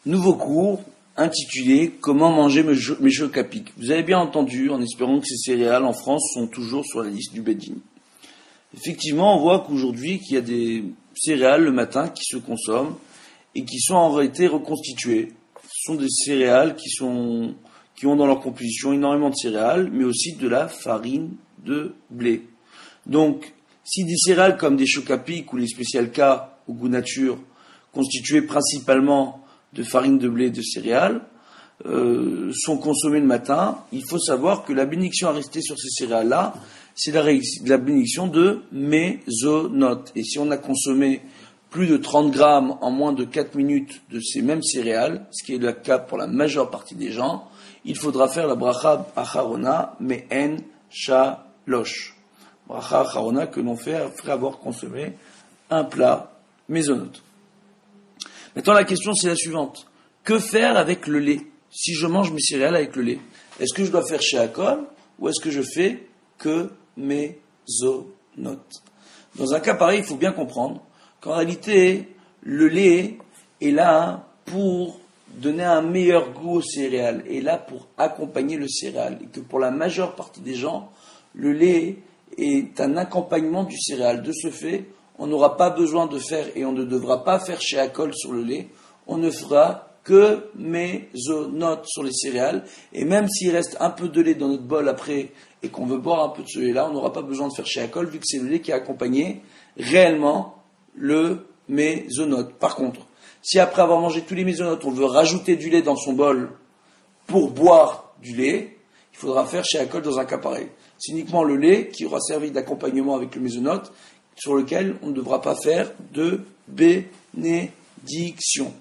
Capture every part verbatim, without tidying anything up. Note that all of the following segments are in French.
Nouveau cours intitulé « Comment manger mes chocs à pic ». Vous avez bien entendu, en espérant que ces céréales en France sont toujours sur la liste du Bedin. Effectivement, on voit qu'aujourd'hui, qu'il y a des céréales le matin qui se consomment et qui sont en réalité reconstituées. Ce sont des céréales qui, sont, qui ont dans leur composition énormément de céréales, mais aussi de la farine de blé. Donc, si des céréales comme des chocs à pic ou les spécial K au goût nature, constituées principalement de farine de blé et de céréales, euh, sont consommées le matin, il faut savoir que la bénédiction à rester sur ces céréales-là, c'est la, la bénédiction de mésonotes. Et si on a consommé plus de trente grammes en moins de quatre minutes de ces mêmes céréales, ce qui est le cas pour la majeure partie des gens, il faudra faire la bracha acharona me'en shalosh. Bracha acharona que l'on fait après avoir consommé un plat mésonote. Maintenant, la question, c'est la suivante. Que faire avec le lait? Si je mange mes céréales avec le lait, est-ce que je dois faire chez Akol ou est-ce que je fais que mésonotes? Dans un cas pareil, il faut bien comprendre qu'en réalité, le lait est là pour donner un meilleur goût aux céréales, est là pour accompagner le céréal. Et que pour la majeure partie des gens, le lait est un accompagnement du céréal. De ce fait, on n'aura pas besoin de faire, et on ne devra pas faire chez Akol sur le lait, on ne fera que mésonotes sur les céréales, et même s'il reste un peu de lait dans notre bol après, et qu'on veut boire un peu de ce lait-là, on n'aura pas besoin de faire chez Akol, vu que c'est le lait qui a accompagné réellement le mésonote. Par contre, si après avoir mangé tous les mésonotes, on veut rajouter du lait dans son bol pour boire du lait, il faudra faire chez Akol dans un cas pareil. C'est uniquement le lait qui aura servi d'accompagnement avec le mésonote, sur lequel on ne devra pas faire de bénédiction.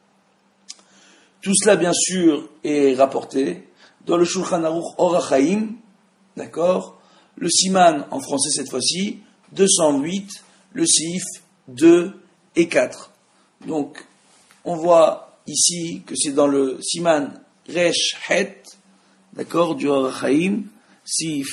Tout cela, bien sûr, est rapporté dans le Shulchan Aruch Orach Chaim, d'accord, le Siman, en français cette fois-ci, deux cent huit, le Sif deux et quatre. Donc, on voit ici que c'est dans le Siman Resh Het, d'accord, du Orach Chaim, Sif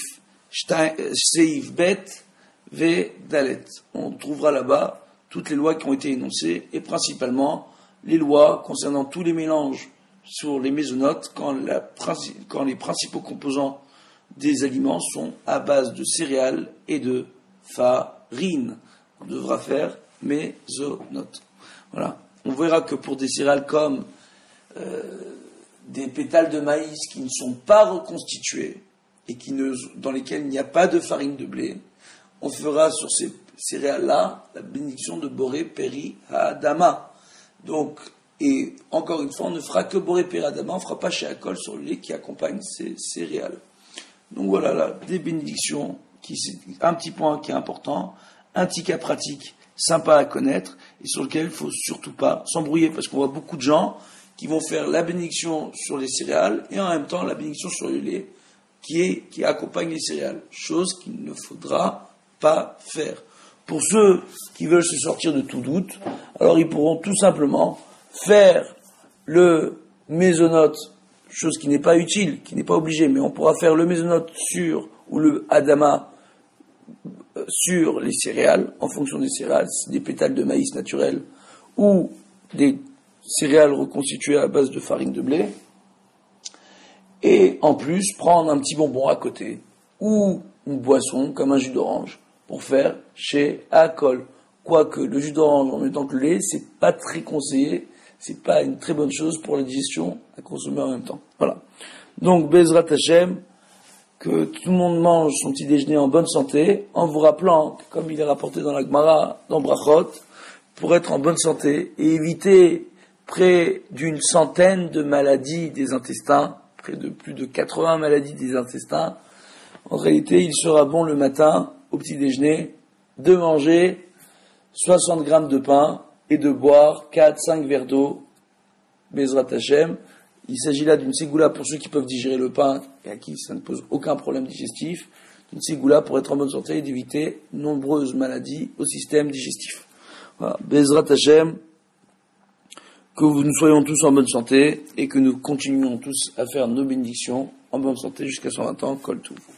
Seif Bet, V. Dalet. On trouvera là-bas toutes les lois qui ont été énoncées et principalement les lois concernant tous les mélanges sur les mésonotes quand, la, quand les principaux composants des aliments sont à base de céréales et de farine. On devra faire mésonotes. Voilà. On verra que pour des céréales comme euh, des pétales de maïs qui ne sont pas reconstitués et qui ne, dans lesquels il n'y a pas de farine de blé, on fera sur ces céréales-là la bénédiction de Boré Peri Hadama. Donc, et encore une fois, on ne fera que Boré Peri Hadama, on ne fera pas chez Akol sur le lait qui accompagne ces céréales. Donc voilà, là, des bénédictions, qui, un petit point qui est important, un petit cas pratique, sympa à connaître, et sur lequel il ne faut surtout pas s'embrouiller, parce qu'on voit beaucoup de gens qui vont faire la bénédiction sur les céréales, et en même temps la bénédiction sur le lait, qui, est, qui accompagne les céréales. Chose qu'il ne faudra pas faire. Pour ceux qui veulent se sortir de tout doute, alors ils pourront tout simplement faire le mésonote, chose qui n'est pas utile, qui n'est pas obligée, mais on pourra faire le mésonote sur, ou le hadama sur les céréales, en fonction des céréales, des pétales de maïs naturels, ou des céréales reconstituées à base de farine de blé, et en plus prendre un petit bonbon à côté, ou une boisson comme un jus d'orange, pour faire chez Akol. Quoique le jus d'orange en même temps que le lait, c'est pas très conseillé, c'est pas une très bonne chose pour la digestion à consommer en même temps. Voilà. Donc, Bezrat Hashem, que tout le monde mange son petit déjeuner en bonne santé, en vous rappelant, comme il est rapporté dans la Gemara, dans Brachot, pour être en bonne santé et éviter près d'une centaine de maladies des intestins, près de plus de quatre-vingts maladies des intestins. En réalité, il sera bon le matin, au petit déjeuner, de manger soixante grammes de pain et de boire quatre à cinq verres d'eau, Bezrat Hashem. Il s'agit là d'une ségoula pour ceux qui peuvent digérer le pain et à qui ça ne pose aucun problème digestif, d'une ségoula pour être en bonne santé et d'éviter nombreuses maladies au système digestif. Voilà. Bezrat Hashem, que nous soyons tous en bonne santé et que nous continuions tous à faire nos bénédictions en bonne santé jusqu'à cent vingt ans, Kol Touv.